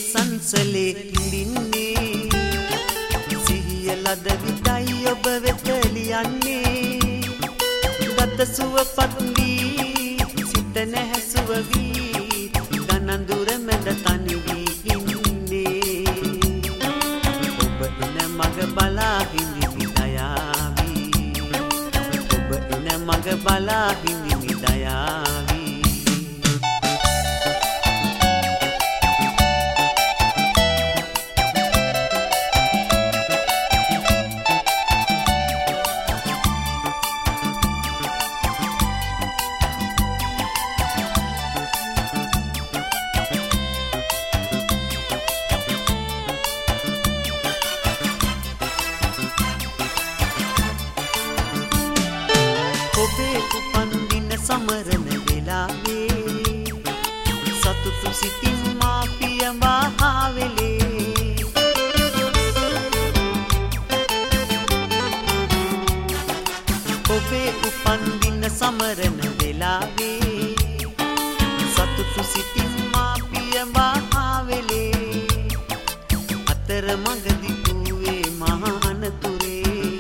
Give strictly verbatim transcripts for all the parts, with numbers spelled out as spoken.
නිසංසලේ හිඳින්නේ සිහිය ලද විටයි ඔබ වෙත ලියන්නේ ගත සුවපත් වී සිත නැහැසුව වී ගණන් දුර මැද තනි වී ඉන්නේ ඔබ එන මග බලා හිඳිමි දයාවී ඔබ එන මග බලා හිඳිමි දයාවී ඔබේ උපන්දින සමරන වෙලාවේ සතුටු සිතින් මා පිය මහාවෙලේ ඔබේ උපන්දින සමරන වෙලාවේ සතුටු සිතින් මා පිය මහාවෙලේ අතර මඟදී දුවේ මහා අනතුරේ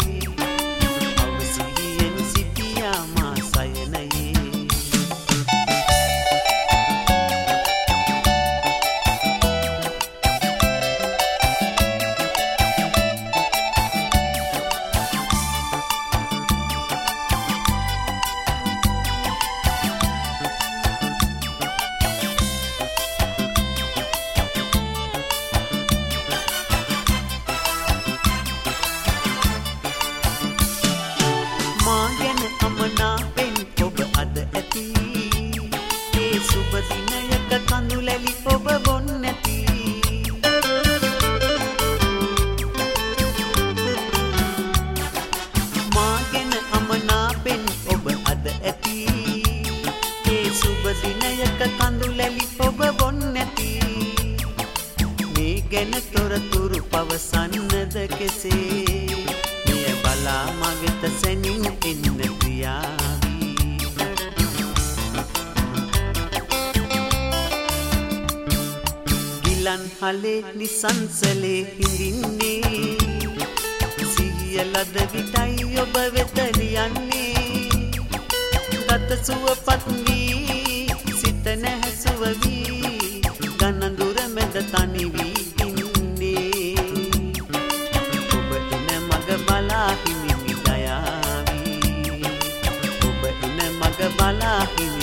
සුබ දිනයක කඳුලැලි ඔබ බොන්නැති මා ගැන අමනාපෙන් ඔබ අද ඇති ඒ සුබ දිනයක කඳුලැලි ඔබ බොන්නැති මේ ගැන තොරතුරු පවසන්නද කෙසේ මෙය බලා මගෙත සැනින් එන්න ප්‍රියාවී ගිලන් හලේ නිසංසලේ හිඳින්නේ සිහිය ලද විටයි ඔබ වෙත ලියන්නේ ගත සුවපත් වී සිත නැහැසුව වී ගණන් දුර මැද තනි වී ඉන්නේ ඔබ එන මග බලා හිඳිමි දයාවී ඔබ එන මග බලා හිඳිමි